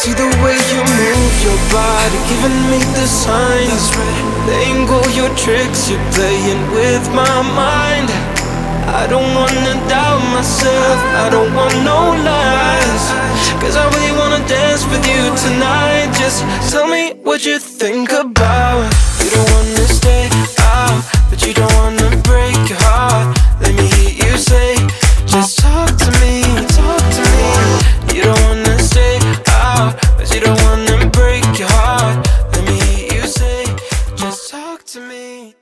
See the way you move your body, giving me the signs. The angle, your tricks, you're playing with my mind. I don't wanna doubt myself, I don't want no lies. Cause I really wanna dance with you tonight. Just tell me what you think about